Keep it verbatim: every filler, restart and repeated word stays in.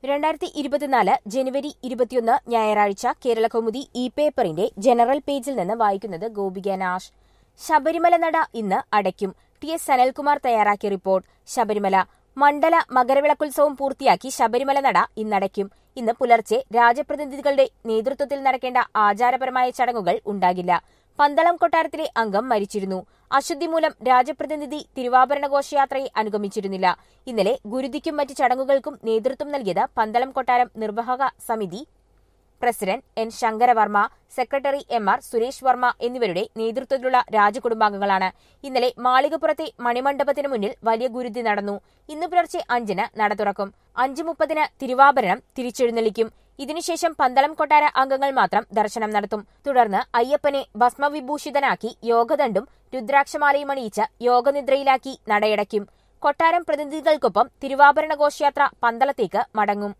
രണ്ടായിരത്തി ഇരുപത്തിനാല് ജനുവരി ഇരുപത്തിയൊന്ന് ഞായറാഴ്ച കേരളകൗമുദി ഇ പേപ്പറിന്റെ ജനറൽ പേജിൽ നിന്ന് വായിക്കുന്നത് ഗോപിക നാഷ്. ശബരിമല നട ഇന്ന് അടയ്ക്കും. ടി എസ് സനൽകുമാർ തയ്യാറാക്കിയ റിപ്പോർട്ട്. ശബരിമല മണ്ഡല മകരവിളക്കുത്സവം പൂർത്തിയാക്കി ശബരിമല നട ഇന്നടയ്ക്കും. ഇന്ന് പുലർച്ചെ രാജപ്രതിനിധികളുടെ നേതൃത്വത്തിൽ നടക്കേണ്ട ആചാരപരമായ ചടങ്ങുകൾ ഉണ്ടാകില്ല. പന്തളം കൊട്ടാരത്തിലെ അംഗം മരിച്ചിരുന്നു. അശുദ്ധി മൂലം രാജപ്രതിനിധി തിരുവാഭരണ ഘോഷയാത്രയെ അനുഗമിച്ചിരുന്നില്ല. ഇന്നലെ ഗുരുതിക്കും മറ്റ് ചടങ്ങുകൾക്കും നേതൃത്വം നൽകിയത് പന്തളം കൊട്ടാരം നിർവാഹക സമിതി president N Sankaravarma, secretary M R Suresh Varma എന്നിവരുടെ നേതൃത്വത്തിലുള്ള രാജകുടുംബാംഗങ്ങളാണ്. ഇന്നലെ മാളികപ്പുറത്തെ മണിമണ്ഡപത്തിന് മുന്നിൽ വലിയ ഗുരുതി നടന്നു. ഇന്ന് പുലർച്ചെ അഞ്ചിന് നട തുറക്കും. അഞ്ചു മുപ്പതിന് തിരുവാഭരണം തിരിച്ചെഴുന്നള്ളിക്കും. ഇതിനുശേഷം പന്തളം കൊട്ടാര അംഗങ്ങൾ മാത്രം ദർശനം നടത്തും. തുടർന്ന് അയ്യപ്പനെ ഭസ്മവിഭൂഷിതനാക്കി യോഗദണ്ഡും രുദ്രാക്ഷമാലയും അണിയിച്ച് യോഗനിദ്രയിലാക്കി നടയടയ്ക്കും. കൊട്ടാരം പ്രതിനിധികൾക്കൊപ്പം തിരുവാഭരണ ഘോഷയാത്ര പന്തളത്തേക്ക് മടങ്ങും.